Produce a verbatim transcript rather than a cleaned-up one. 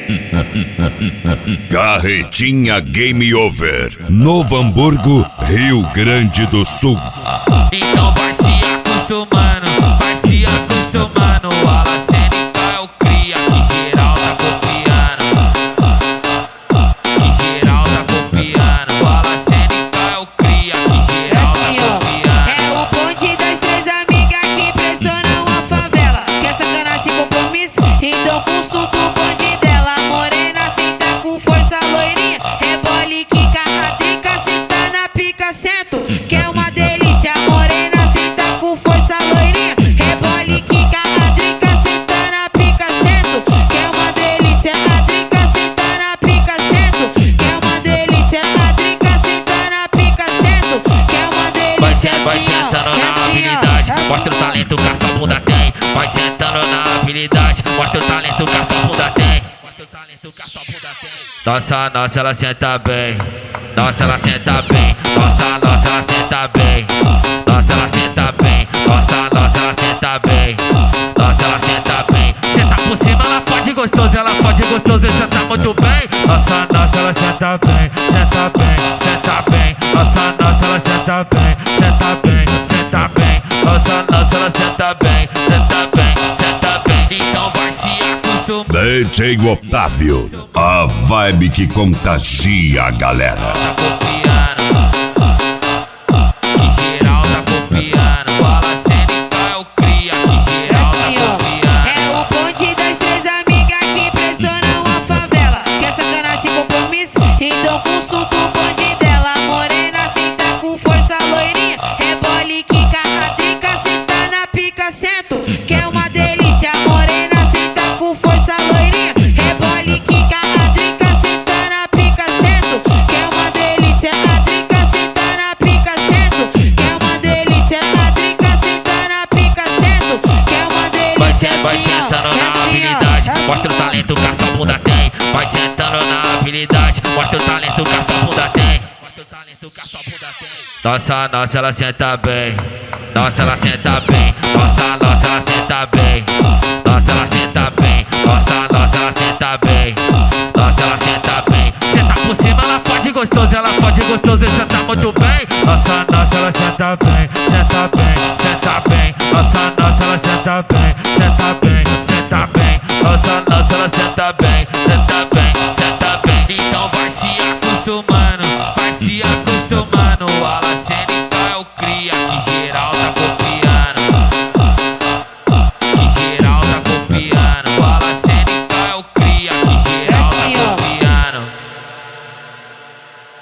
Carretinha Game Over, Novo Hamburgo, Rio Grande do Sul. Então vai se acostumando, vai se acostumando. A Lacênica é o cria que geral tá copiando, que geral tá copiando. A Lacênica é o cria que geral tá copiando. É o bonde das três amigas que impressionam a favela. Quer sacanagem sem compromisso? Então consulta o bonde dela. Morena senta com força, loirinha, rebole, quica, adrica, senta na pica, sento, que é uma delícia. Morena senta com força, loirinha, rebole, quica, adrica, senta na pica, sento, que é uma delícia. Adrica, senta na pica, sento, que é uma delícia. Adrica, senta na pica, sento, que é uma delícia. Vai, se, vai sentando na habilidade, mostra o talento que a sua bunda tem. Vai sentando na habilidade, mostra o talento que a sua bunda tem. Nossa, nossa, ela senta bem. Nossa, ela senta bem. Nossa, nossa, ela senta bem. Nossa, ela senta bem. Nossa, nossa, ela senta bem. Nossa, ela senta bem. Senta por cima, ela pode gostoso, ela pode gostoso e senta muito bem. Nossa, nossa, ela senta bem. Senta bem, senta bem. Nossa, nossa, ela senta bem. Senta bem, senta bem. Nossa, nossa, ela senta bem. Senta bem, senta bem. Então vai se acostumar. D J Otávio, a vibe que contagia a galera. Tá copiando, que geral tá copiando. A Lacênica é o cria que geral tá copiando. É o bonde das três amigas que impressionam a favela. Quer sacanagem sem compromisso? Então consulta o bonde dela. Morena senta com força, loirinha, rebole, quica, adrica, senta na pica, sento, que é uma delícia. Morena senta com força, loirinha, rebole, quica, adrica, senta na pica, sento, que é uma delícia. Adrica, senta na pica, sento, que é uma delícia. Adrica, senta na pica, sento, que é uma delícia. Vai, se, vai sentando na habilidade, mostra o talento que a sua bunda tem. Vai sentando na habilidade, mostra o talento que a sua bunda tem. Nossa, nossa, ela senta bem. Nossa, ela senta bem. Nossa, nossa, ela senta bem. Nossa, ela senta bem. Nossa, nossa, ela senta bem. Nossa, ela senta bem. Senta por cima, ela pode gostoso, ela pode gostoso e senta muito bem. Nossa, nossa, ela senta bem. Senta bem, senta bem. Nossa, nossa, ela senta bem. Senta bem, senta bem. Nossa, nossa, ela senta bem. Senta